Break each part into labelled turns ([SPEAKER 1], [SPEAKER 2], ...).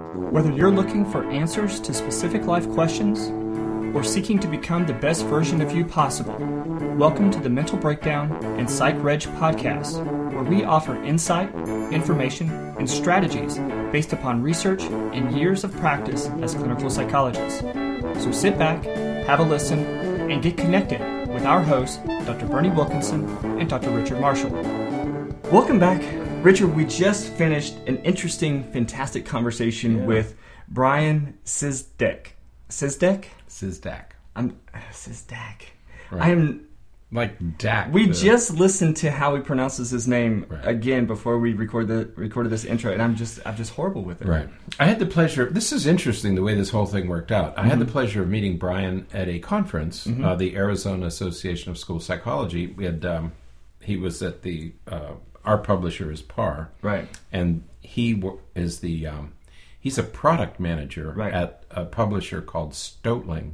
[SPEAKER 1] Whether you're looking for answers to specific life questions or seeking to become the best version of you possible, welcome to the Mental Breakdown and Psych Reg podcast, where we offer insight, information, and strategies based upon research and years of practice as clinical psychologists. So sit back, have a listen, and get connected with our hosts, Dr. Bernie Wilkinson and Dr. Richard Marshall. Welcome back. Richard, we just finished an interesting, fantastic conversation with Brian Szydek. Szydek?
[SPEAKER 2] Szydek.
[SPEAKER 1] Szydek.
[SPEAKER 2] Right.
[SPEAKER 1] I am...
[SPEAKER 2] Like Dak.
[SPEAKER 1] We just listened to how he pronounces his name again before we recorded this intro, and I'm just horrible with it.
[SPEAKER 2] Right. I had the pleasure. This is interesting the way this whole thing worked out. I had the pleasure of meeting Brian at a conference, the Arizona Association of School Psychology. We had he was at the our publisher is PAR,
[SPEAKER 1] right? And
[SPEAKER 2] he is the he's a product manager at a publisher called Stolting.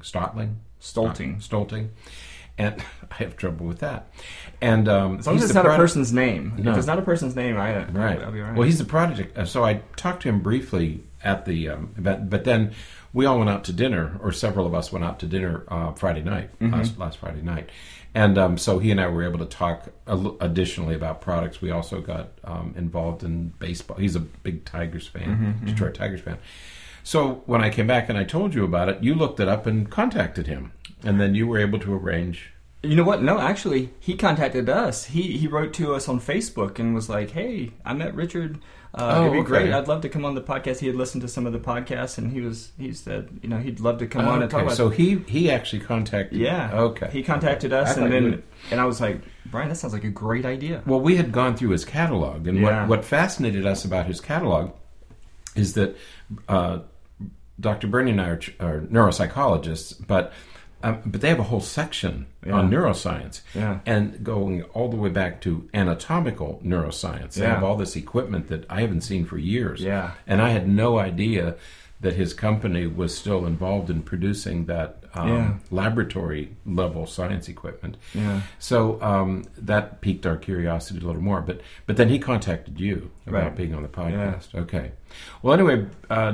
[SPEAKER 2] And I have trouble with that. And
[SPEAKER 1] as long as it's not a person's name.
[SPEAKER 2] No.
[SPEAKER 1] If it's not a person's name, I'll be all right.
[SPEAKER 2] Well, he's the project. So I talked to him briefly at the event, but then we all went out to dinner, or several of us went out to dinner Friday night, last Friday night. And so he and I were able to talk additionally about products. We also got involved in baseball. He's a big Tigers fan, Detroit Tigers fan. So when I came back and I told you about it, you looked it up and contacted him. And then you were able to arrange...
[SPEAKER 1] You know what? No, actually, he contacted us. He wrote to us on Facebook and was like, hey, I met Richard. It'd be great. I'd love to come on the podcast. He had listened to some of the podcasts, and he said, he'd love to come on and talk about it.
[SPEAKER 2] So he actually contacted you.
[SPEAKER 1] Yeah. Okay. He contacted us, and I was like, Brian, that sounds like a great idea.
[SPEAKER 2] Well, we had gone through his catalog, and what fascinated us about his catalog is that Dr. Bernie and I are neuropsychologists, but they have a whole section on neuroscience, and going all the way back to anatomical neuroscience. They have all this equipment that I haven't seen for years, and I had no idea that his company was still involved in producing that laboratory-level science equipment. Yeah. So that piqued our curiosity a little more. But then he contacted you about being on the podcast. Yeah. Okay. Well, anyway,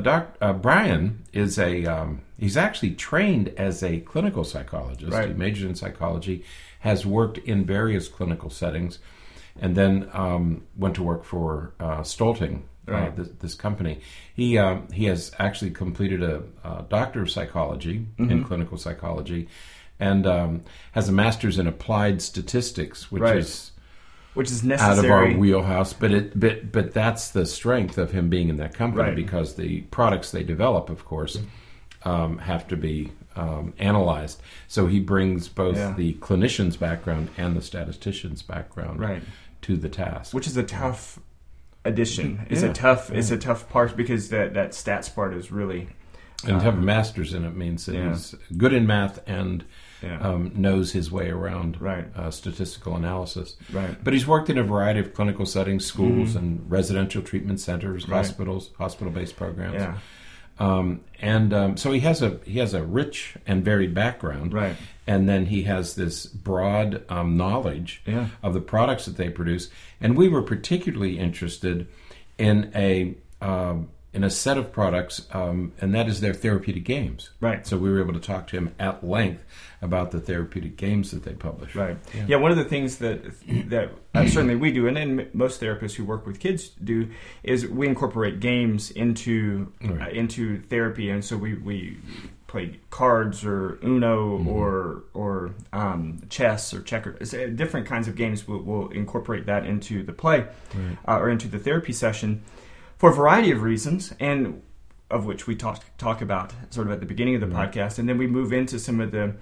[SPEAKER 2] Brian is he's actually trained as a clinical psychologist. Right. He majored in psychology, has worked in various clinical settings, and then went to work for Stolting. This company. He has actually completed a doctor of psychology in clinical psychology, and has a master's in applied statistics, which is necessary, out of our wheelhouse. But that's the strength of him being in that company, because the products they develop, of course, have to be analyzed. So he brings both the clinician's background and the statistician's background to the task,
[SPEAKER 1] which is a tough addition. It's a tough part, because that stats part is really...
[SPEAKER 2] And to have a master's in it means that he's good in math and knows his way around statistical analysis. Right. But he's worked in a variety of clinical settings, schools and residential treatment centers, hospitals, hospital-based programs. Yeah. So he has a rich and varied background, and then he has this broad knowledge of the products that they produce. And we were particularly interested in a set of products, and that is their therapeutic games. Right. So we were able to talk to him at length about the therapeutic games that they publish. Right.
[SPEAKER 1] Yeah. One of the things that certainly we do, and then most therapists who work with kids do, is we incorporate games into therapy, and so we play cards or Uno or chess or checkers. Different kinds of games. We'll incorporate that into the play or into the therapy session for a variety of reasons, and of which we talk about sort of at the beginning of the podcast, and then we move into some of the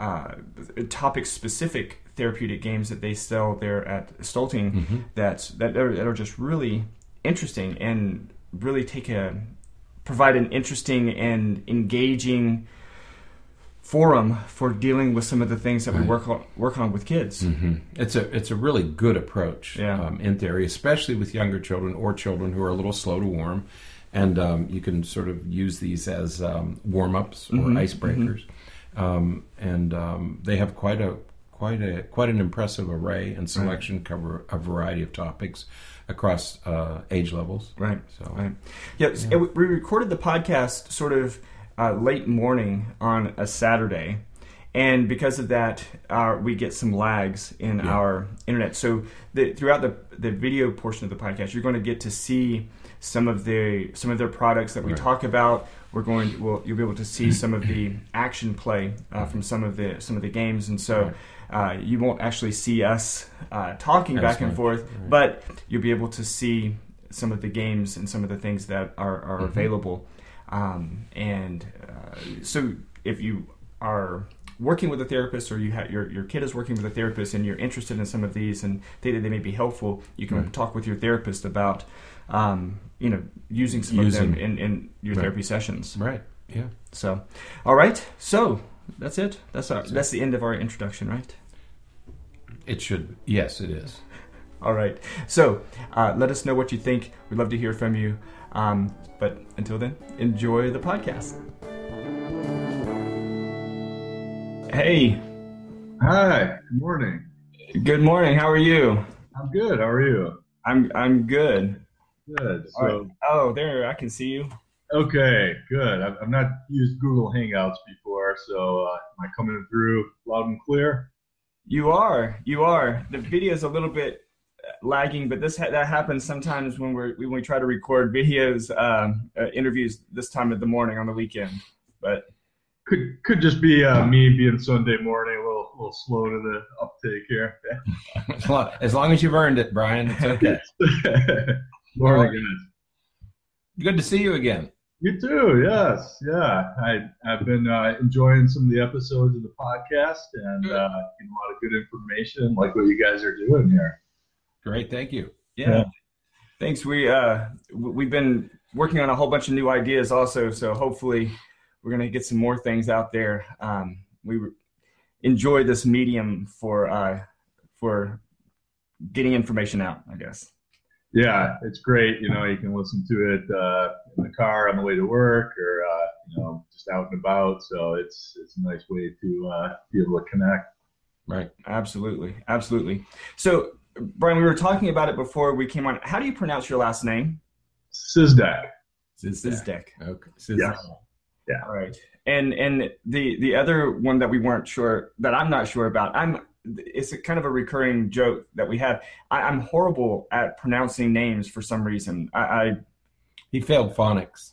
[SPEAKER 1] topic-specific therapeutic games that they sell there at Stolting that are just really interesting and really provide an interesting and engaging forum for dealing with some of the things that we work on with kids.
[SPEAKER 2] It's a really good approach in theory, especially with younger children or children who are a little slow to warm, and you can sort of use these as warm-ups or icebreakers. And they have quite an impressive array and selection, cover a variety of topics, across age levels.
[SPEAKER 1] Right.
[SPEAKER 2] So,
[SPEAKER 1] right. Yeah. We recorded the podcast sort of late morning on a Saturday. And because of that, we get some lags in our internet. So throughout the video portion of the podcast, you're going to get to see some of their products that we talk about. You'll be able to see some of the action play from some of the games, and so you won't actually see us talking back and forth, but you'll be able to see some of the games and some of the things that are available. So if you are working with a therapist, or your kid is working with a therapist, and you're interested in some of these and think that they may be helpful, you can talk with your therapist about using some of them in your therapy sessions.
[SPEAKER 2] Right. Yeah.
[SPEAKER 1] So, all right. So that's it. That's the end of our introduction, right?
[SPEAKER 2] It should. Yes, it is.
[SPEAKER 1] All right. So let us know what you think. We'd love to hear from you. But until then, enjoy the podcast. Hey.
[SPEAKER 3] Hi. Good morning.
[SPEAKER 1] Good morning. How are you?
[SPEAKER 3] I'm good. How are you?
[SPEAKER 1] I'm good.
[SPEAKER 3] Good. So,
[SPEAKER 1] right. Oh, there, I can see you.
[SPEAKER 3] Okay, good. I've not used Google Hangouts before, so am I coming through loud and clear?
[SPEAKER 1] You are. The video is a little bit lagging, but that happens sometimes when we try to record videos, interviews this time of the morning on the weekend. But
[SPEAKER 3] could just be me being Sunday morning, a little slow to the uptake here.
[SPEAKER 2] As long as you've earned it, Brian, it's okay.
[SPEAKER 3] Morning, guys.
[SPEAKER 2] Good to see you again.
[SPEAKER 3] You too, yes. Yeah, I've been enjoying some of the episodes of the podcast and getting a lot of good information, like what you guys are doing here.
[SPEAKER 2] Great, thank you.
[SPEAKER 1] Yeah. Thanks. We've been working on a whole bunch of new ideas also, so hopefully we're going to get some more things out there. We enjoy this medium for getting information out, I guess.
[SPEAKER 3] Yeah, it's great. You can listen to it in the car on the way to work, or just out and about. So it's a nice way to be able to connect.
[SPEAKER 1] Right. Absolutely. So, Brian, we were talking about it before we came on. How do you pronounce your last name?
[SPEAKER 3] Sizdak.
[SPEAKER 1] Sizdak.
[SPEAKER 2] Okay.
[SPEAKER 3] Sizdak. Yeah.
[SPEAKER 1] All right. And the other one that we weren't sure, that I'm not sure about, it's a kind of a recurring joke that we have. I'm horrible at pronouncing names for some reason.
[SPEAKER 2] He failed phonics.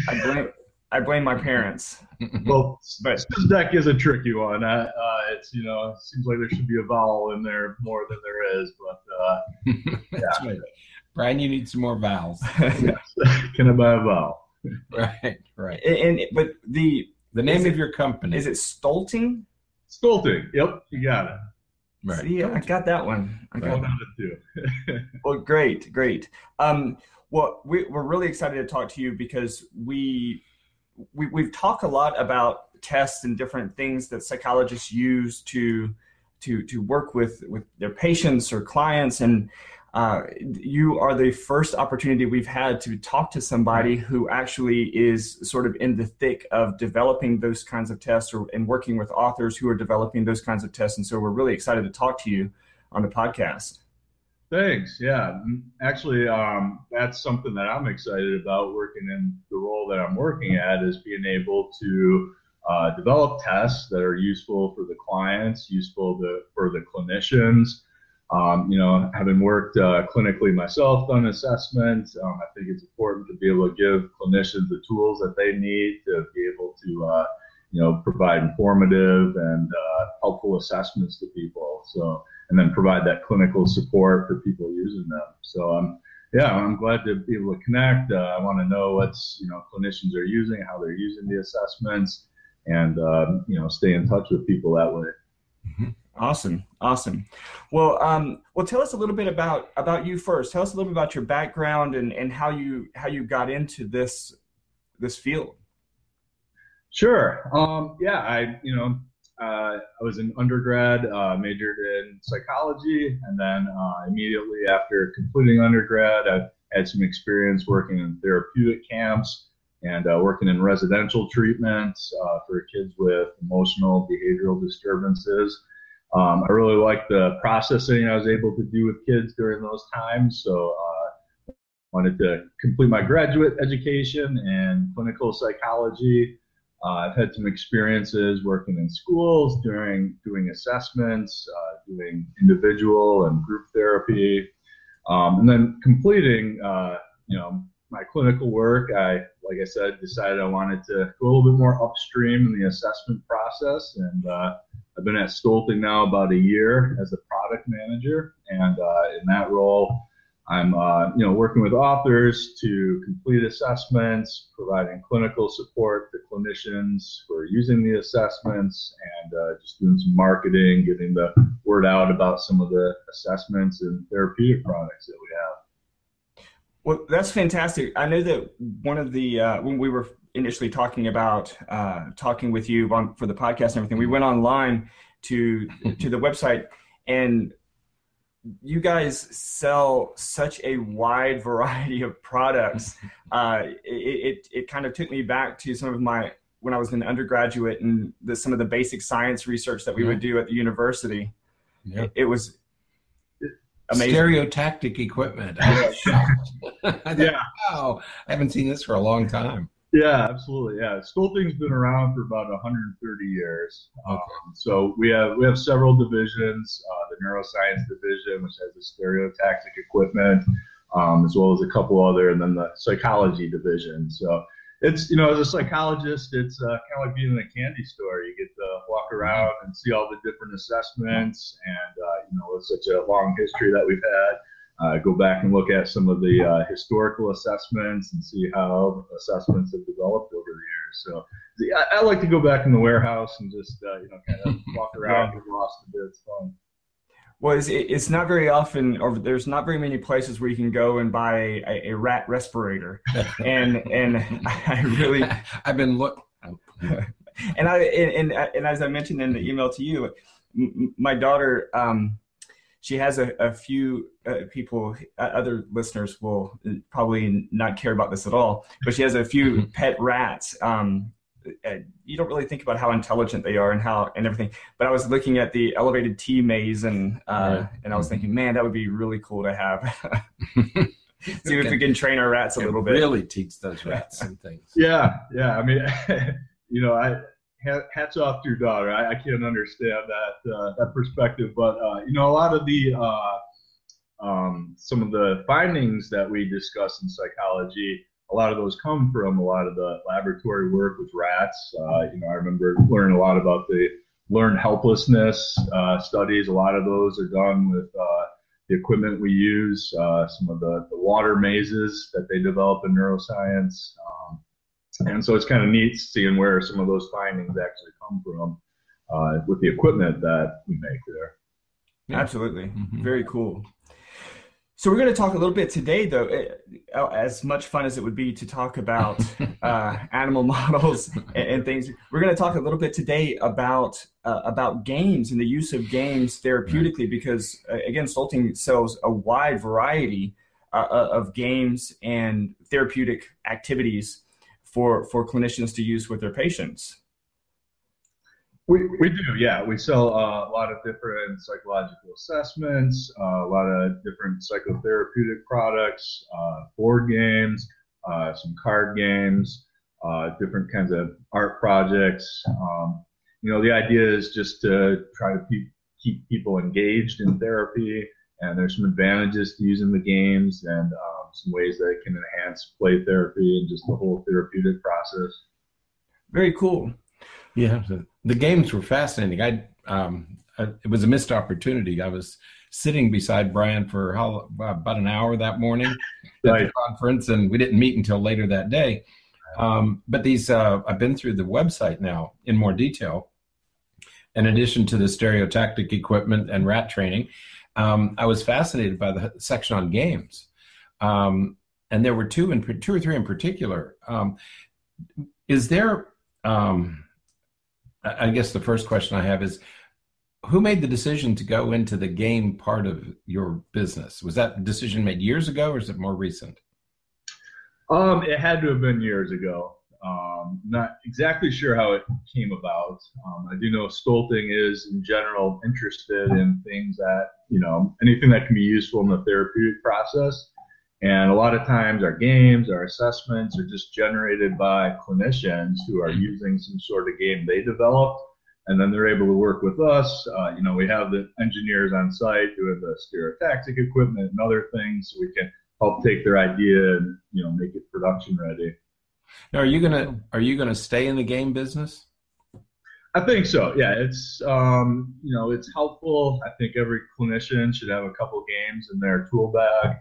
[SPEAKER 1] I blame my parents.
[SPEAKER 3] Well, but Sizdak is a tricky one. It's it seems like there should be a vowel in there more than there is, but
[SPEAKER 2] That's right. Brian, you need some more vowels.
[SPEAKER 3] Yes. Can I buy a vowel?
[SPEAKER 2] Right.
[SPEAKER 1] But the
[SPEAKER 2] name of your company,
[SPEAKER 1] is it Stolting?
[SPEAKER 3] Stolting. Yep, you got it.
[SPEAKER 1] Right. See, I got that one. I got
[SPEAKER 3] it too.
[SPEAKER 1] Well, great. Well, we're really excited to talk to you because we've talked a lot about tests and different things that psychologists use to work with their patients or clients, and you are the first opportunity we've had to talk to somebody who actually is sort of in the thick of developing those kinds of tests and working with authors who are developing those kinds of tests. And so we're really excited to talk to you on the podcast.
[SPEAKER 3] Thanks. Yeah. Actually, that's something that I'm excited about, working in the role that I'm working at, is being able to develop tests that are useful for the clients, useful for the clinicians. Having worked clinically myself, done assessments, I think it's important to be able to give clinicians the tools that they need to be able to, provide informative and helpful assessments to people. So, and then provide that clinical support for people using them. So, I'm glad to be able to connect. I want to know what's, clinicians are using, how they're using the assessments, and, stay in touch with people that way.
[SPEAKER 1] Mm-hmm. Awesome. Well, tell us a little bit about you first. Tell us a little bit about your background and how you got into this field.
[SPEAKER 3] Sure. I was an undergrad, majored in psychology, and then immediately after completing undergrad, I had some experience working in therapeutic camps and working in residential treatments for kids with emotional behavioral disturbances. I really liked the processing I was able to do with kids during those times. So, wanted to complete my graduate education in clinical psychology. I've had some experiences working in schools, doing assessments, doing individual and group therapy, and then completing, my clinical work. Like I said, decided I wanted to go a little bit more upstream in the assessment process, and I've been at Stolting now about a year as a product manager, and in that role, I'm working with authors to complete assessments, providing clinical support to clinicians who are using the assessments, and just doing some marketing, getting the word out about some of the assessments and therapeutic products that we have.
[SPEAKER 1] Well, that's fantastic. I know that one of the when we were initially talking about talking with you for the podcast and everything, we went online to the website, and you guys sell such a wide variety of products. It kind of took me back to some of when I was an undergraduate and some of the basic science research that we would do at the university. Yeah. It was amazing.
[SPEAKER 2] Stereotactic equipment. I was shocked.
[SPEAKER 3] Yeah.
[SPEAKER 2] Wow, I haven't seen this for a long time.
[SPEAKER 3] Yeah, absolutely. Yeah, Stolting's been around for about 130 years.
[SPEAKER 2] Okay.
[SPEAKER 3] So we have several divisions. The neuroscience division, which has the stereotactic equipment, as well as a couple other, and then the psychology division. So it's, as a psychologist, it's kind of like being in a candy store. You get to walk around and see all the different assessments, and with such a long history that we've had. Go back and look at some of the historical assessments and see how assessments have developed over the years. So I like to go back in the warehouse and just kind of walk around and get lost a bit. It's fun.
[SPEAKER 1] Well, it's not very often, or there's not very many places where you can go and buy a rat respirator, and I really
[SPEAKER 2] I've been
[SPEAKER 1] and as I mentioned in the email to you, my daughter. She has a few people, other listeners will probably not care about this at all, but she has a few pet rats. You don't really think about how intelligent they are and everything. But I was looking at the elevated T maze, and I was thinking, man, that would be really cool to have. See if we can train our rats a little bit.
[SPEAKER 2] Really teach those rats some things.
[SPEAKER 3] Yeah. I mean, hats off to your daughter. I can't understand that perspective, but a lot of the some of the findings that we discuss in psychology, a lot of those come from a lot of the laboratory work with rats. I remember learning a lot about the learned helplessness studies. A lot of those are done with the equipment we use, some of the water mazes that they develop in neuroscience. And so it's kind of neat seeing where some of those findings actually come from with the equipment that we make there.
[SPEAKER 1] Yeah. Absolutely. Mm-hmm. Very cool. So we're going to talk a little bit today, though, as much fun as it would be to talk about animal models and things. We're going to talk a little bit today about games and the use of games therapeutically, because, again, Stolting sells a wide variety of games and therapeutic activities for clinicians to use with their patients.
[SPEAKER 3] We do, yeah. We sell a lot of different psychological assessments, a lot of different psychotherapeutic products, board games, some card games, different kinds of art projects. The idea is just to try to keep people engaged in therapy, and there's some advantages to using the games and some ways that it can enhance play therapy and just the whole therapeutic process.
[SPEAKER 1] Very cool.
[SPEAKER 2] Yeah, the games were fascinating. It was a missed opportunity. I was sitting beside Brian for about an hour that morning at the conference, and we didn't meet until later that day. But these, I've been through the website now in more detail. In addition to the stereotactic equipment and rat training, I was fascinated by the section on games. And there were two or three in particular. Is there, I guess the first question I have is, who made the decision to go into the game part of your business? Was that decision made years ago, or is it more recent?
[SPEAKER 3] It had to have been years ago. Not exactly sure how it came about. I do know Stolting is, in general, interested in things that, anything that can be useful in the therapeutic process. And a lot of times our games, our assessments are just generated by clinicians who are using some sort of game they developed, and then they're able to work with us. We have the engineers on site doing the stereotactic equipment and other things, so we can help take their idea and make it production ready.
[SPEAKER 2] Now, are you gonna stay in the game business?
[SPEAKER 3] I think so. Yeah, it's it's helpful. I think every clinician should have a couple games in their tool bag,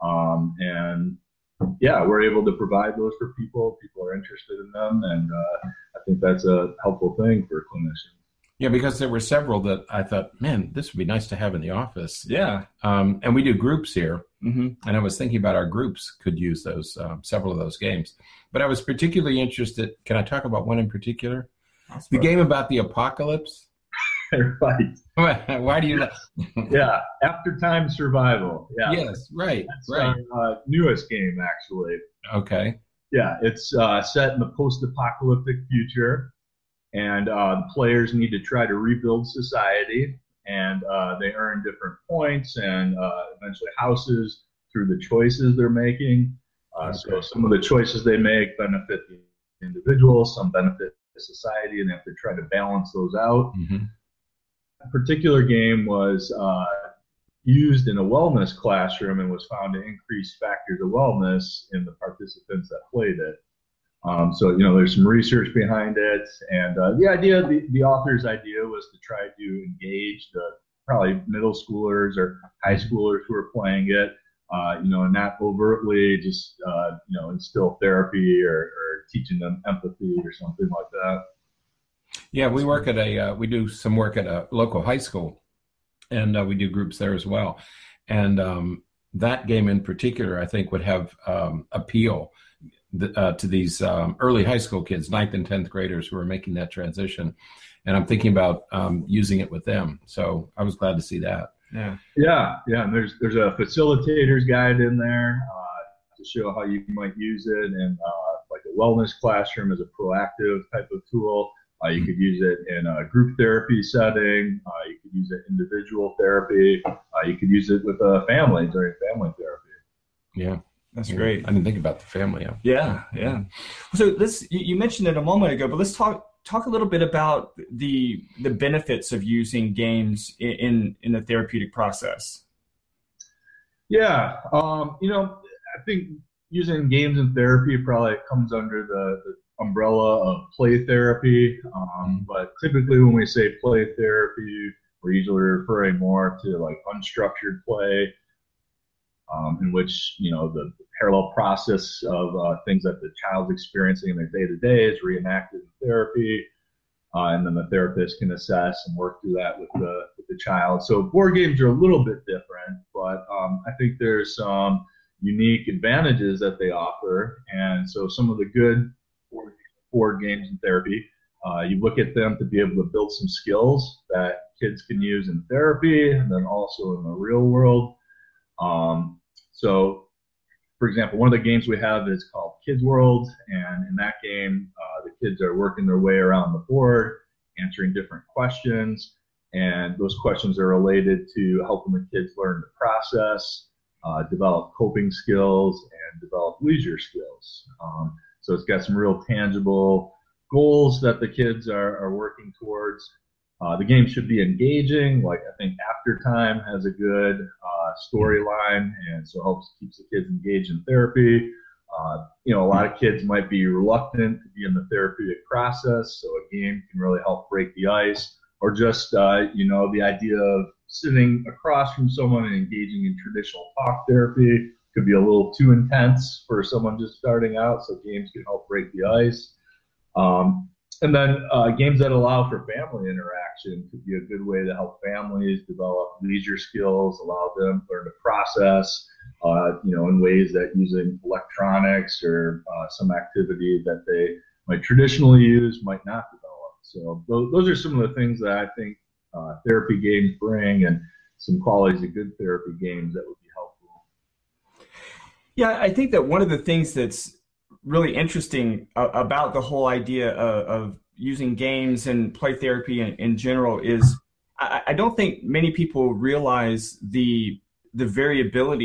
[SPEAKER 3] and yeah, we're able to provide those for people. People are interested in them, and I think that's a helpful thing for clinicians.
[SPEAKER 2] Yeah, because there were several that I thought, man, this would be nice to have in the office.
[SPEAKER 1] Yeah.
[SPEAKER 2] And we do groups here.
[SPEAKER 1] Mm-hmm.
[SPEAKER 2] And I was thinking about our groups could use those, several of those games. But I was particularly interested. Can I talk about one in particular? The game about the apocalypse.
[SPEAKER 3] Right.
[SPEAKER 2] Why do you?
[SPEAKER 3] Yeah, After Time Survival. Yeah.
[SPEAKER 2] Yes, right.
[SPEAKER 3] That's
[SPEAKER 2] right.
[SPEAKER 3] our newest game, actually.
[SPEAKER 2] Okay.
[SPEAKER 3] Yeah, it's set in the post-apocalyptic future, and the players need to try to rebuild society, and they earn different points and eventually houses through the choices they're making. So some of the choices they make benefit the individual, some benefit the society, and they have to try to balance those out.
[SPEAKER 2] Mm-hmm.
[SPEAKER 3] A particular game was used in a wellness classroom and was found to increase factors of wellness in the participants that played it. So there's some research behind it, and the author's idea was to try to engage the probably middle schoolers or high schoolers who are playing it, and not overtly just instill therapy or teaching them empathy or something like that.
[SPEAKER 2] Yeah, we do some work at a local high school, and we do groups there as well. And that game in particular, I think, would have appeal to these early high school kids, 9th and 10th graders who are making that transition. And I'm thinking about using it with them. So I was glad to see that.
[SPEAKER 3] Yeah. And there's a facilitator's guide in there to show how you might use it, and like a wellness classroom is a proactive type of tool. You could use it in a group therapy setting. You could use it individual therapy. You could use it with a family during family therapy.
[SPEAKER 2] Yeah.
[SPEAKER 1] That's great.
[SPEAKER 2] I didn't think about the family.
[SPEAKER 1] Yeah. So you mentioned it a moment ago, but let's talk a little bit about the benefits of using games in the therapeutic process.
[SPEAKER 3] Yeah. I think using games in therapy probably comes under the umbrella of play therapy. But typically when we say play therapy, we're usually referring more to like unstructured play, in which the parallel process of things that the child's experiencing in their day-to-day is reenacted in therapy, and then the therapist can assess and work through that with the child. So board games are a little bit different, but I think there's some unique advantages that they offer. And so some of the good board games in therapy, you look at them to be able to build some skills that kids can use in therapy and then also in the real world. So, for example, one of the games we have is called Kids World, and in that game, the kids are working their way around the board, answering different questions, and those questions are related to helping the kids learn to process, develop coping skills, and develop leisure skills. So it's got some real tangible goals that the kids are working towards. The game should be engaging. Like, I think After Time has a good storyline, and so keeps the kids engaged in therapy. A lot of kids might be reluctant to be in the therapeutic process, so a game can really help break the ice. Or just, the idea of sitting across from someone and engaging in traditional talk therapy could be a little too intense for someone just starting out, so games can help break the ice. And then games that allow for family interaction could be a good way to help families develop leisure skills, allow them to learn to process, in ways that using electronics or some activity that they might traditionally use might not develop. So those are some of the things that I think therapy games bring, and some qualities of good therapy games that would be helpful.
[SPEAKER 1] Yeah, I think that one of the things that's really interesting about the whole idea of using games and play therapy in general is I don't think many people realize the variability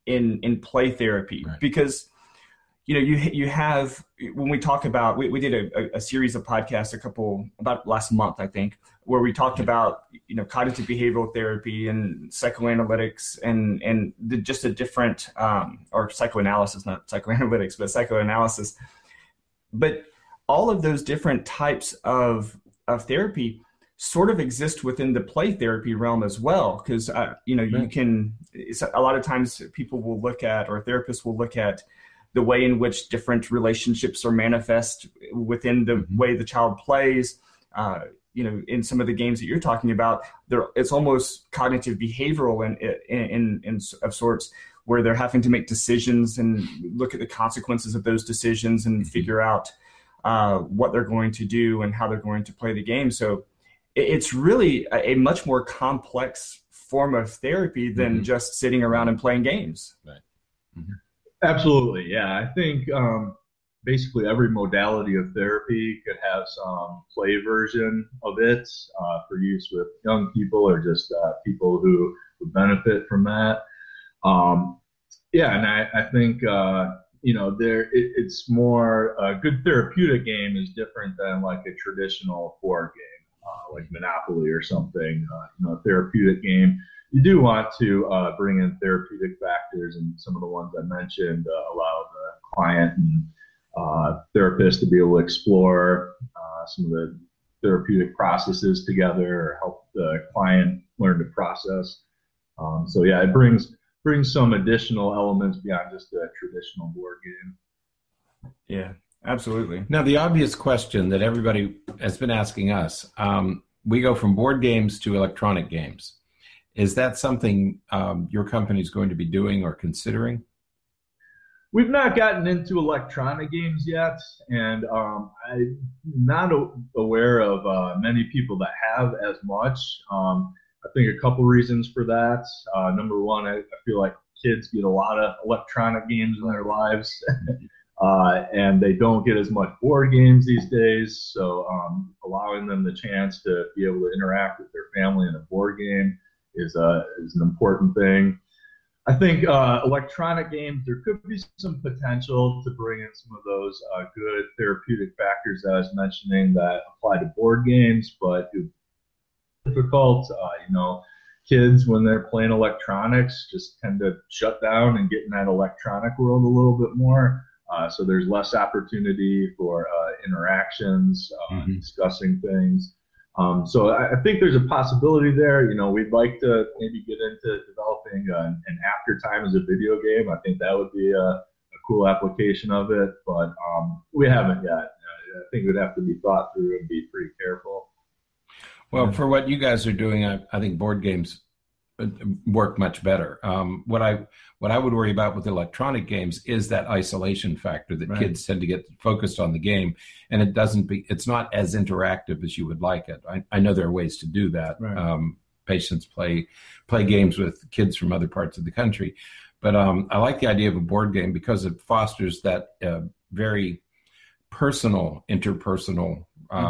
[SPEAKER 1] in play therapy,
[SPEAKER 2] right.
[SPEAKER 1] because you have, when we talk about, we did a series of podcasts about last month, I think, where we talked about cognitive behavioral therapy and psychoanalytics and just a different or psychoanalysis, not psychoanalytics, but psychoanalysis. But all of those different types of therapy sort of exist within the play therapy realm as well, because you can, a lot of times people will look at, or therapists will look at, the way in which different relationships are manifest within the way the child plays. In some of the games that you're talking about, it's almost cognitive behavioral in of sorts, where they're having to make decisions and look at the consequences of those decisions and figure out what they're going to do and how they're going to play the game. So it's really a much more complex form of therapy than just sitting around and playing games.
[SPEAKER 2] Right.
[SPEAKER 3] Absolutely, yeah. I think basically every modality of therapy could have some play version of it for use with young people or just people who would benefit from that. And I think it's more, a good therapeutic game is different than like a traditional board game, like Monopoly or something. A therapeutic game, you do want to bring in therapeutic factors, and some of the ones I mentioned allow the client and therapist to be able to explore some of the therapeutic processes together, or help the client learn to process. It brings some additional elements beyond just a traditional board game.
[SPEAKER 1] Yeah, absolutely.
[SPEAKER 2] Now, the obvious question that everybody has been asking us, we go from board games to electronic games. Is that something your company is going to be doing or considering?
[SPEAKER 3] We've not gotten into electronic games yet, and I'm not aware of many people that have as much. I think a couple reasons for that. Number one, I feel like kids get a lot of electronic games in their lives, and they don't get as much board games these days. So allowing them the chance to be able to interact with their family in a board game is an important thing. I think electronic games, there could be some potential to bring in some of those good therapeutic factors that I was mentioning that apply to board games, but it's difficult. Kids, when they're playing electronics, just tend to shut down and get in that electronic world a little bit more. So there's less opportunity for interactions, discussing things. So I think there's a possibility there. We'd like to maybe get into developing an after time as a video game. I think that would be a cool application of it, but we haven't yet. I think it would have to be thought through and be pretty careful.
[SPEAKER 2] Well, for what you guys are doing, I think board games work much better. What I would worry about with electronic games is that isolation factor that kids tend to get focused on the game, and it's not as interactive as you would like it. I know there are ways to do that. Right. Patients play games with kids from other parts of the country, but I like the idea of a board game because it fosters that very personal, interpersonal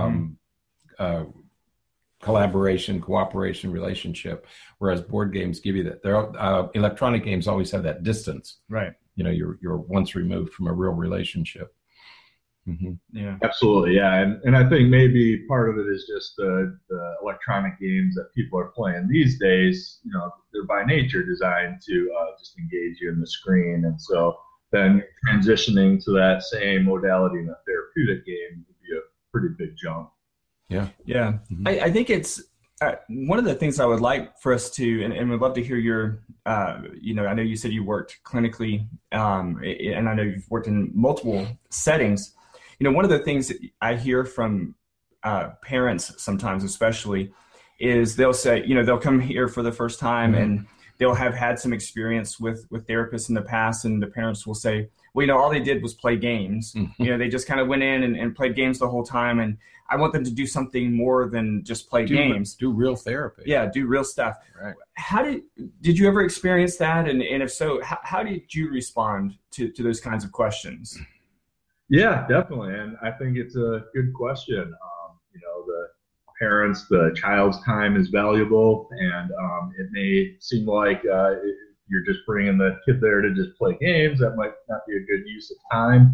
[SPEAKER 2] collaboration, cooperation, relationship, whereas board games give you that. Electronic games always have that distance.
[SPEAKER 1] Right.
[SPEAKER 2] You're once removed from a real relationship.
[SPEAKER 1] Yeah.
[SPEAKER 3] Absolutely, yeah. And I think maybe part of it is just the electronic games that people are playing these days. They're by nature designed to just engage you in the screen, and so then transitioning to that same modality in a therapeutic game would be a pretty big jump.
[SPEAKER 2] Yeah.
[SPEAKER 1] Yeah. I think it's one of the things I would like for us to, and would love to hear your, I know you said you worked clinically, and I know you've worked in multiple settings. One of the things that I hear from parents sometimes, especially, is they'll say, they'll come here for the first time and they'll have had some experience with therapists in the past, and the parents will say, well, all they did was play games. They just kind of went in and played games the whole time, and I want them to do something more than just play games.
[SPEAKER 2] Do real therapy.
[SPEAKER 1] Yeah, do real stuff.
[SPEAKER 2] Right.
[SPEAKER 1] How did you ever experience that? And if so, how did you respond to those kinds of questions?
[SPEAKER 3] Yeah, definitely. And I think it's a good question. The parents, the child's time is valuable, and it may seem like you're just bringing the kid there to just play games, that might not be a good use of time.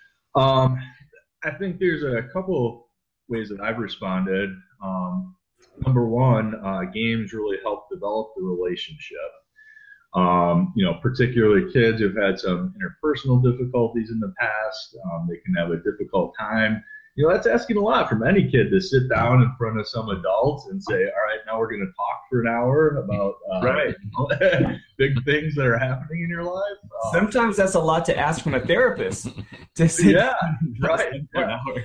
[SPEAKER 3] I think there's a couple ways that I've responded. Number one, games really help develop the relationship. Particularly kids who've had some interpersonal difficulties in the past, they can have a difficult time. That's asking a lot from any kid to sit down in front of some adults and say, all right, now we're going to talk for an hour about big things that are happening in your life.
[SPEAKER 1] Sometimes that's a lot to ask from a therapist. To sit
[SPEAKER 3] down for an hour.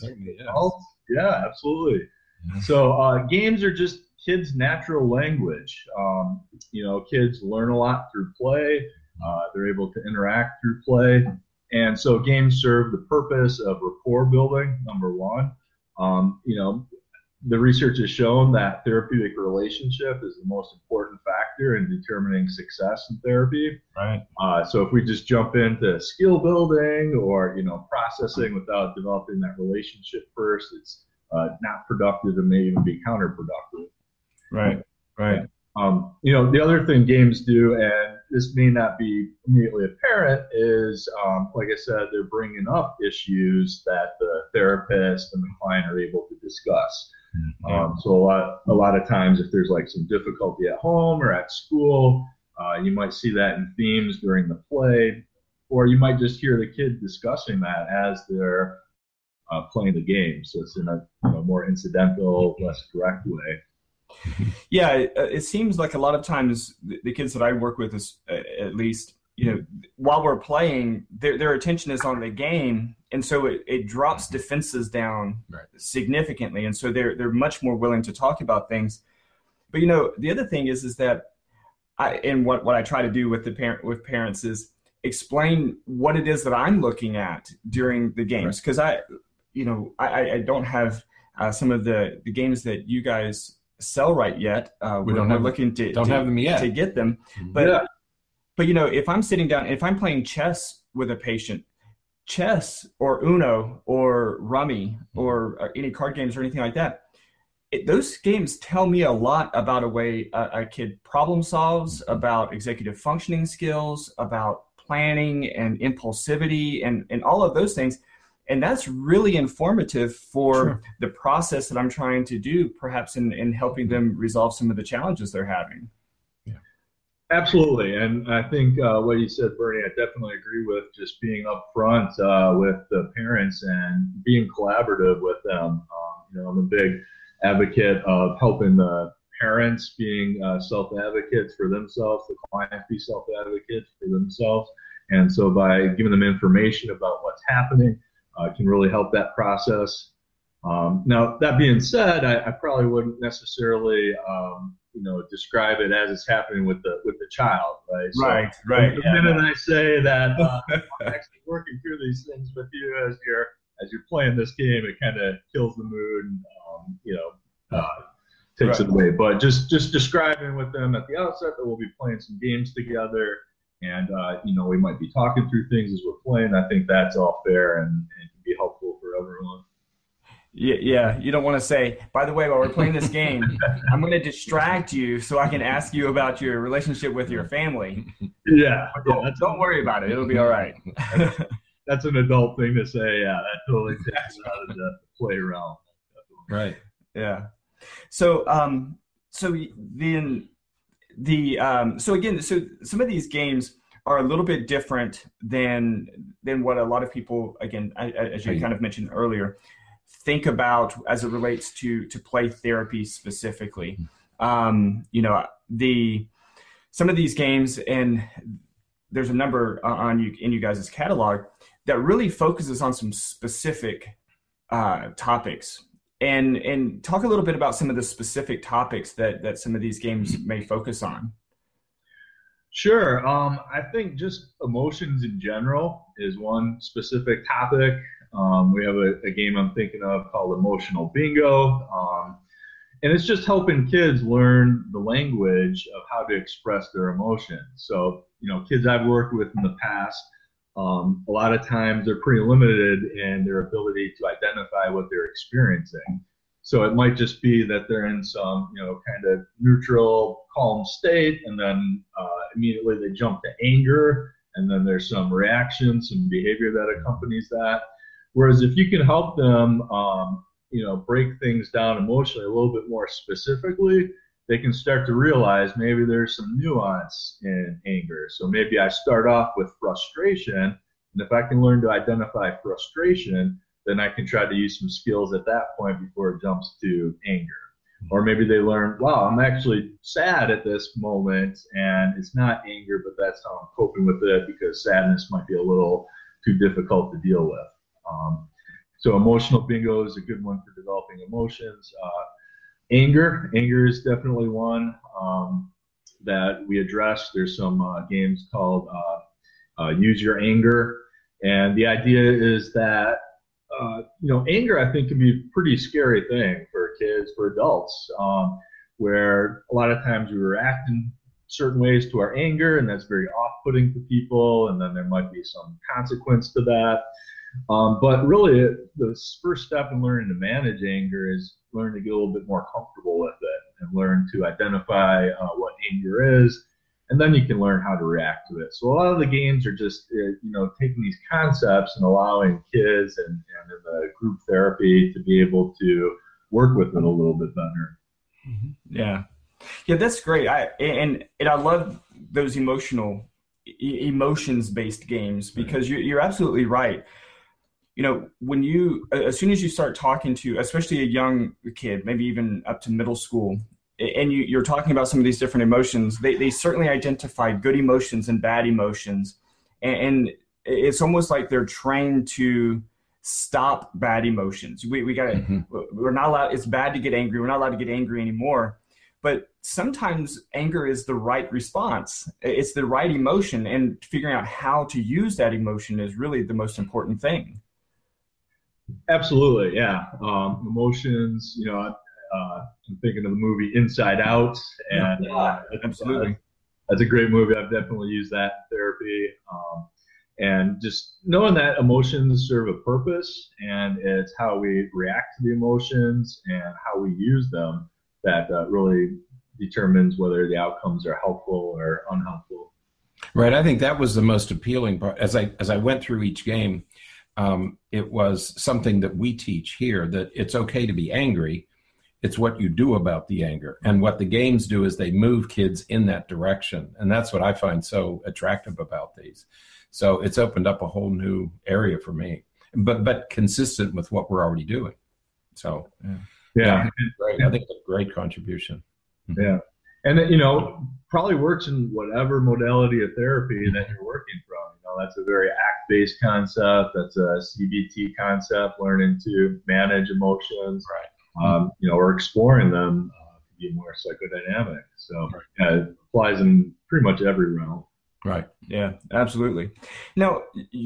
[SPEAKER 3] Yeah, absolutely. So games are just kids' natural language. Kids learn a lot through play. They're able to interact through play. And so games serve the purpose of rapport building, number one. The research has shown that therapeutic relationship is the most important factor in determining success in therapy.
[SPEAKER 2] Right.
[SPEAKER 3] So if we just jump into skill building or, processing without developing that relationship first, it's not productive and may even be counterproductive.
[SPEAKER 2] Right.
[SPEAKER 3] The other thing games do, and this may not be immediately apparent, is, like I said, they're bringing up issues that the therapist and the client are able to discuss. So a lot of times, if there's like some difficulty at home or at school, you might see that in themes during the play, or you might just hear the kid discussing that as they're playing the game. So it's in a more incidental, less direct way.
[SPEAKER 1] Yeah, it seems like a lot of times the kids that I work with, is, at least, while we're playing, their attention is on the game, and so it drops defenses down significantly, and so they're much more willing to talk about things. But the other thing is that what I try to do with parents is explain what it is that I'm looking at during the games, because I don't have some of the games that you guys sell right yet. We're looking to
[SPEAKER 2] have them yet
[SPEAKER 1] to get them, but if I'm sitting down, if I'm playing chess with a patient, chess or Uno or Rummy or any card games or anything like that, those games tell me a lot about a way a kid problem solves, about executive functioning skills, about planning and impulsivity and all of those things. And that's really informative for the process that I'm trying to do, perhaps in helping them resolve some of the challenges they're having.
[SPEAKER 3] Yeah, absolutely. And I think what you said, Bernie, I definitely agree with, just being upfront with the parents and being collaborative with them. I'm a big advocate of helping the parents being self-advocates for themselves, the clients be self-advocates for themselves. And so by giving them information about what's happening, can really help that process. Now, that being said, I probably wouldn't necessarily, describe it as it's happening with the child, right?
[SPEAKER 1] Right, so right.
[SPEAKER 3] The minute I say that I'm actually working through these things with you as you're playing this game, it kind of kills the mood and takes it away. But just describing with them at the outset that we'll be playing some games together. And, we might be talking through things as we're playing. I think that's all fair and can be helpful for everyone.
[SPEAKER 1] Yeah. You don't want to say, by the way, while we're playing this game, I'm going to distract you so I can ask you about your relationship with your family.
[SPEAKER 3] Yeah.
[SPEAKER 1] Don't worry about it. It'll be all right.
[SPEAKER 3] That's an adult thing to say. Yeah, that totally takes it out of the play realm.
[SPEAKER 2] Right.
[SPEAKER 1] Yeah. So then so some of these games are a little bit different than what a lot of people, again, as you kind of mentioned earlier, think about as it relates to play therapy specifically. Some of these games, and there's a number in you guys' catalog that really focuses on some specific topics. And talk a little bit about some of the specific topics that some of these games may focus on.
[SPEAKER 3] Sure. I think just emotions in general is one specific topic. We have a game I'm thinking of called Emotional Bingo. And it's just helping kids learn the language of how to express their emotions. So, kids I've worked with in the past, a lot of times they're pretty limited in their ability to identify what they're experiencing. So it might just be that they're in some, kind of neutral, calm state, and then immediately they jump to anger, and then there's some reaction, some behavior that accompanies that. Whereas if you can help them, break things down emotionally a little bit more specifically, they can start to realize maybe there's some nuance in anger. So maybe I start off with frustration, and if I can learn to identify frustration, then I can try to use some skills at that point before it jumps to anger. Or maybe they learn, wow, I'm actually sad at this moment, and it's not anger, but that's how I'm coping with it, because sadness might be a little too difficult to deal with. So emotional bingo is a good one for developing emotions. Anger is definitely one that we address. There's some games called Use Your Anger, and the idea is that anger, I think, can be a pretty scary thing for kids, for adults, where a lot of times we react in certain ways to our anger, and that's very off-putting to people, and then there might be some consequence to that. But really, the first step in learning to manage anger is learn to get a little bit more comfortable with it and learn to identify what anger is, and then you can learn how to react to it. So a lot of the games are just, taking these concepts and allowing kids and in the group therapy to be able to work with it a little bit better.
[SPEAKER 1] Yeah, that's great. I love those emotions-based games, because you're absolutely right. As soon as you start talking to, especially a young kid, maybe even up to middle school, and you're talking about some of these different emotions, they certainly identify good emotions and bad emotions. And it's almost like they're trained to stop bad emotions. We're not allowed, it's bad to get angry. We're not allowed to get angry anymore. But sometimes anger is the right response. It's the right emotion, and figuring out how to use that emotion is really the most important thing.
[SPEAKER 3] Absolutely, yeah. Emotions, I'm thinking of the movie Inside Out, and
[SPEAKER 1] absolutely,
[SPEAKER 3] that's a great movie. I've definitely used that in therapy, and just knowing that emotions serve a purpose, and it's how we react to the emotions and how we use them that really determines whether the outcomes are helpful or unhelpful.
[SPEAKER 2] Right. I think that was the most appealing part. As I went through each game, it was something that we teach here, that it's okay to be angry. It's what you do about the anger. And what the games do is they move kids in that direction. And that's what I find so attractive about these. So it's opened up a whole new area for me, but consistent with what we're already doing. So yeah, great. I think it's a great contribution.
[SPEAKER 3] Yeah. And probably works in whatever modality of therapy that you're working from. That's a very ACT-based concept. That's a CBT concept, learning to manage emotions. Right. Or exploring them to be more psychodynamic. So it applies in pretty much every realm.
[SPEAKER 1] Right. Yeah, absolutely. Now,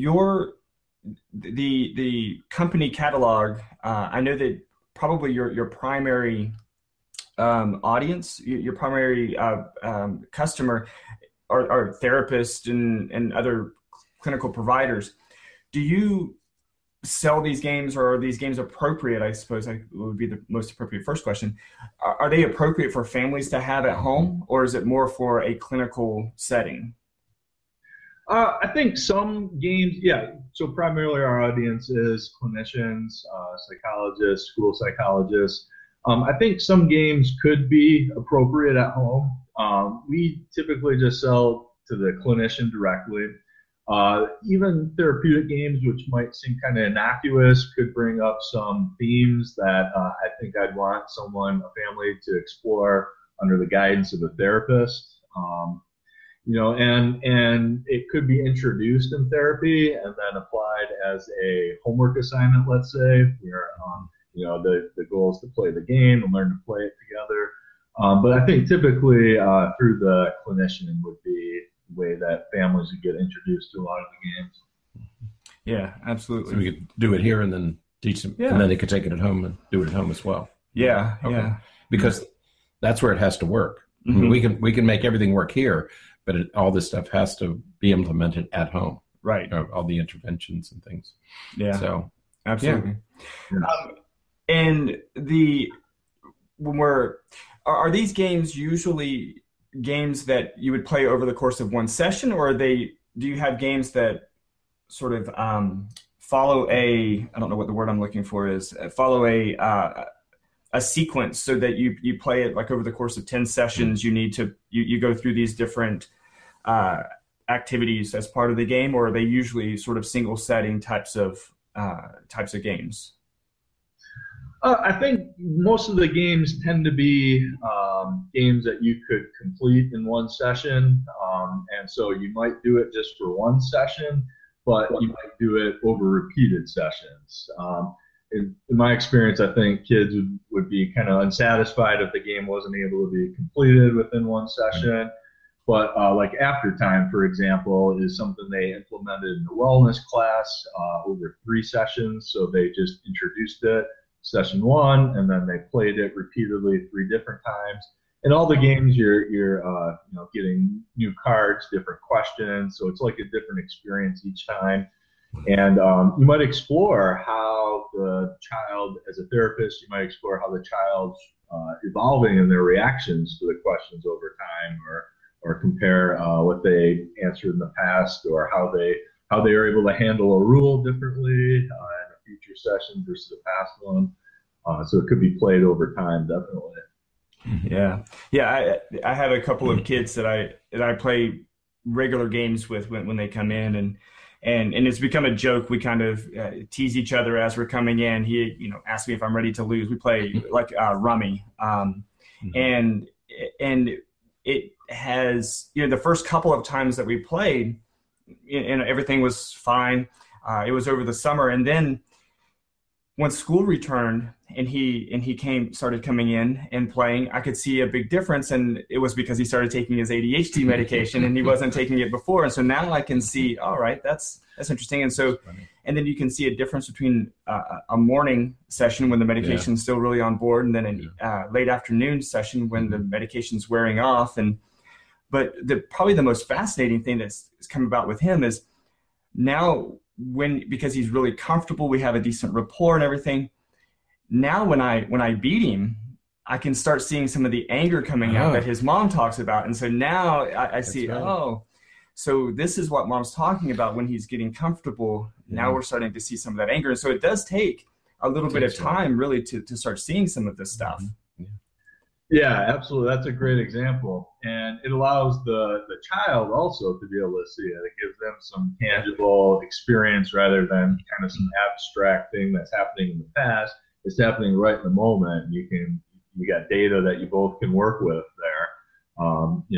[SPEAKER 1] the company catalog, I know that probably your primary audience, your primary customer are therapists and other clinical providers. Do you sell these games, or are these games appropriate? I suppose would be the most appropriate first question. Are they appropriate for families to have at home, or is it more for a clinical setting?
[SPEAKER 3] I think some games, yeah. So primarily our audience is clinicians, psychologists, school psychologists. I think some games could be appropriate at home. We typically just sell to the clinician directly. Even therapeutic games, which might seem kind of innocuous, could bring up some themes that I think I'd want a family to explore under the guidance of a therapist. And it could be introduced in therapy and then applied as a homework assignment, let's say, where the goal is to play the game and learn to play it together. But I think typically through the clinician would be the way that families would get introduced to a lot of the games.
[SPEAKER 1] Yeah, absolutely.
[SPEAKER 2] So we could do it here and then teach them, and then they could take it at home and do it at home as well.
[SPEAKER 1] Yeah, okay. Yeah.
[SPEAKER 2] Because that's where it has to work.
[SPEAKER 1] Mm-hmm.
[SPEAKER 2] I mean, we can make everything work here, but all this stuff has to be implemented at home.
[SPEAKER 1] Right.
[SPEAKER 2] All the interventions and things.
[SPEAKER 1] Yeah.
[SPEAKER 2] So
[SPEAKER 1] absolutely.
[SPEAKER 3] Yeah.
[SPEAKER 1] And are these games usually games that you would play over the course of one session, or do you have games that sort of follow I don't know what the word I'm looking for is, follow a sequence so that you play it like over the course of 10 sessions, you go through these different activities as part of the game, or are they usually sort of single setting types of games?
[SPEAKER 3] I think most of the games tend to be games that you could complete in one session, and so you might do it just for one session, but you might do it over repeated sessions. In my experience, I think kids would be kind of unsatisfied if the game wasn't able to be completed within one session. But like After Time, for example, is something they implemented in the wellness class over 3 sessions. So they just introduced it session 1, and then they played it repeatedly 3 different times. In all the games, you're getting new cards, different questions, so it's like a different experience each time. And you might explore how the child, as a therapist, you might explore how the child's evolving in their reactions to the questions over time, or compare what they answered in the past, or how they are able to handle a rule differently in a future session versus a past one. So it could be played over time, definitely.
[SPEAKER 1] Yeah. I have a couple of kids that I play regular games with when they come in, and it's become a joke. We kind of tease each other as we're coming in. He asks me if I'm ready to lose. We play like rummy, and it has the first couple of times that we played, and everything was fine. It was over the summer, and then when school returned and he started coming in and playing, I could see a big difference, and it was because he started taking his ADHD medication and he wasn't taking it before. And so now I can see, all right, that's interesting. And so, and then you can see a difference between a morning session when the medication's still really on board, and then a late afternoon session when the medication's wearing off. But probably the most fascinating thing that's come about with him is now, because he's really comfortable, we have a decent rapport and everything. Now when I beat him, I can start seeing some of the anger coming out that his mom talks about. And so now I see, so this is what mom's talking about when he's getting comfortable. Now we're starting to see some of that anger. And so it does take a little bit of time really to start seeing some of this stuff.
[SPEAKER 3] Yeah, absolutely. That's a great example. And it allows the child also to be able to see it. It gives them some tangible experience rather than kind of some abstract thing that's happening in the past. It's happening right in the moment. You got data that you both can work with there.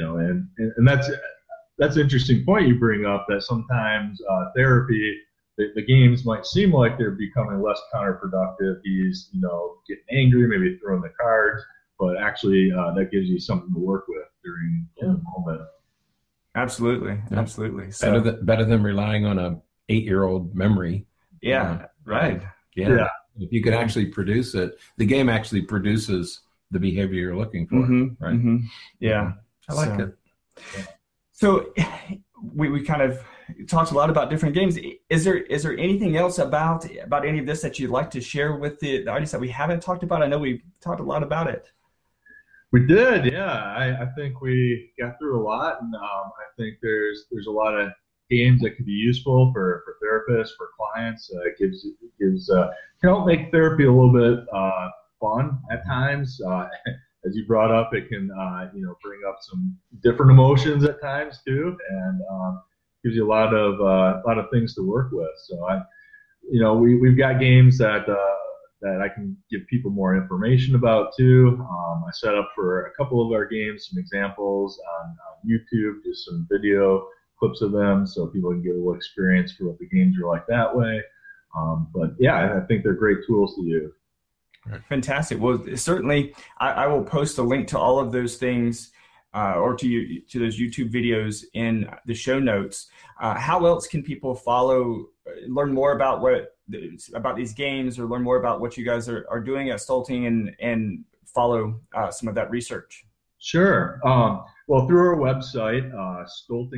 [SPEAKER 3] And that's an interesting point you bring up, that sometimes therapy, the games might seem like they're becoming less counterproductive. He's, getting angry, maybe throwing the cards, but actually that gives you something to work with during the moment.
[SPEAKER 1] Absolutely. So,
[SPEAKER 2] better than relying on a 8-year-old memory.
[SPEAKER 1] Yeah, right.
[SPEAKER 2] Yeah. If you could actually produce it, the game actually produces the behavior you're looking for, right?
[SPEAKER 1] Mm-hmm. Yeah.
[SPEAKER 2] I like it.
[SPEAKER 1] Yeah. So we kind of talked a lot about different games. Is there anything else about any of this that you'd like to share with the audience that we haven't talked about? I know we've talked a lot about it.
[SPEAKER 3] We did, yeah. I think we got through a lot, and I think there's a lot of games that can be useful for therapists, for clients. It can help make therapy a little bit fun at times. As you brought up, it can bring up some different emotions at times too, and gives you a lot of things to work with. So we've got games that I can give people more information about too. I set up for a couple of our games some examples on YouTube, just some video clips of them, so people can get a little experience for what the games are like that way. But yeah, I think they're great tools to use.
[SPEAKER 1] Fantastic. Well, certainly, I will post a link to all of those things, or to those YouTube videos in the show notes. How else can people learn more about these games, or learn more about what you guys are doing at Stolting, and follow some of that research?
[SPEAKER 3] Sure. Well, through our website,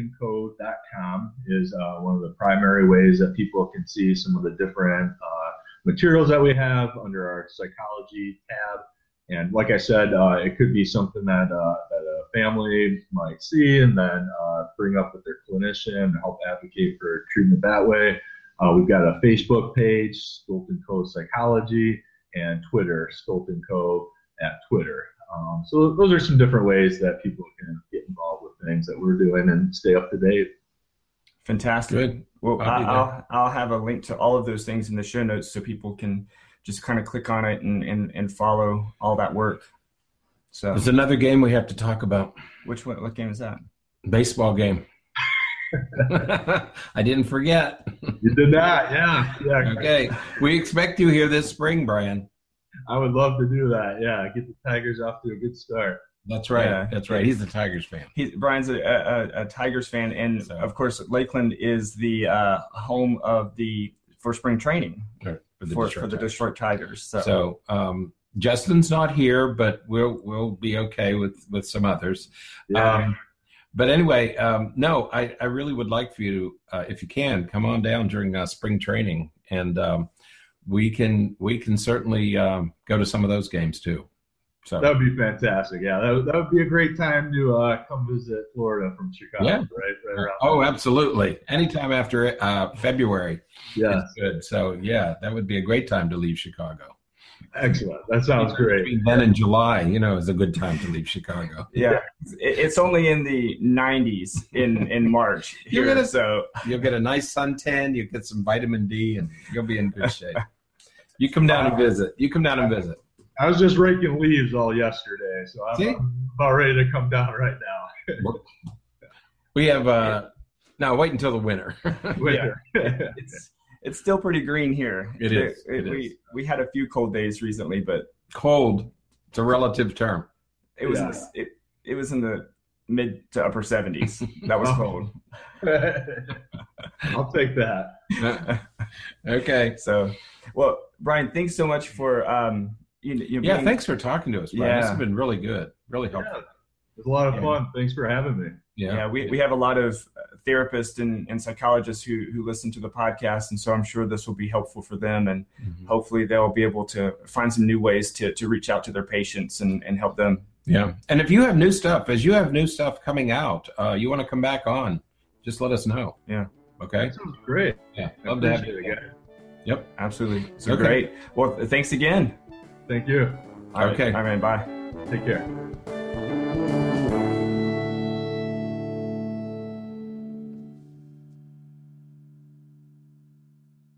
[SPEAKER 3] stoltingcode.com is one of the primary ways that people can see some of the different materials that we have under our psychology tab. And like I said, it could be something that a family might see and then bring up with their clinician and help advocate for treatment that way. We've got a Facebook page, Stolten Co. Psychology, and Twitter, Stolten Co. at Twitter. So those are some different ways that people can get involved with things that we're doing and stay up to date.
[SPEAKER 1] Fantastic.
[SPEAKER 2] Good.
[SPEAKER 1] Well, I'll have a link to all of those things in the show notes so people can just kind of click on it and follow all that work. So
[SPEAKER 2] there's another game we have to talk about.
[SPEAKER 1] Which one? What game is that?
[SPEAKER 2] Baseball game. I didn't forget.
[SPEAKER 3] You did not, yeah.
[SPEAKER 2] Okay. We expect you here this spring, Brian.
[SPEAKER 3] I would love to do that. Yeah, get the Tigers off to a good start.
[SPEAKER 2] That's right.
[SPEAKER 1] Yeah.
[SPEAKER 2] That's right. He's a Tigers fan.
[SPEAKER 1] Brian's a Tigers fan, and of course, Lakeland is the home of for spring training for the Detroit Tigers.
[SPEAKER 2] So Justin's not here, but we'll be okay with some others.
[SPEAKER 3] Yeah.
[SPEAKER 2] But anyway, no, I really would like for you to, if you can, come on down during spring training, and we can certainly go to some of those games too. So
[SPEAKER 3] that would be fantastic. Yeah, that would be a great time to come visit Florida from Chicago.
[SPEAKER 2] Yeah.
[SPEAKER 3] Right around.
[SPEAKER 2] Oh, absolutely. Anytime after February.
[SPEAKER 3] Yeah.
[SPEAKER 2] Good. So yeah, that would be a great time to leave Chicago.
[SPEAKER 3] Excellent. That sounds great.
[SPEAKER 2] Then in July, is a good time to leave Chicago.
[SPEAKER 1] Yeah, it's only in the 90s in March.
[SPEAKER 2] You'll get a nice suntan. You get some vitamin D, and you'll be in good shape. You come down and visit.
[SPEAKER 3] I was just raking leaves all yesterday, so I'm about ready to come down right now.
[SPEAKER 2] We have now. Wait until the winter.
[SPEAKER 1] It's still pretty green here.
[SPEAKER 2] It is.
[SPEAKER 1] We had a few cold days recently, but
[SPEAKER 2] cold. It's a relative term.
[SPEAKER 1] It was it was in the mid to upper 70s. That was cold.
[SPEAKER 3] I'll take that.
[SPEAKER 2] Okay.
[SPEAKER 1] So, well, Brian, thanks so much for
[SPEAKER 2] thanks for talking to us, Brian. This has been really good, really helpful.
[SPEAKER 3] Yeah, it was a lot of fun. Thanks for having me.
[SPEAKER 1] Yeah, we have a lot of therapists and psychologists who listen to the podcast, and so I'm sure this will be helpful for them, and hopefully they'll be able to find some new ways to reach out to their patients and help them.
[SPEAKER 2] Yeah, and if you have new stuff coming out, you want to come back on, just let us know.
[SPEAKER 1] Yeah.
[SPEAKER 3] Okay. That sounds great.
[SPEAKER 2] Yeah, love to have you
[SPEAKER 3] again.
[SPEAKER 2] Yep,
[SPEAKER 1] absolutely. So great. Well, thanks again.
[SPEAKER 3] Thank you.
[SPEAKER 1] All right.
[SPEAKER 2] Okay.
[SPEAKER 1] All right, bye.
[SPEAKER 3] Take care.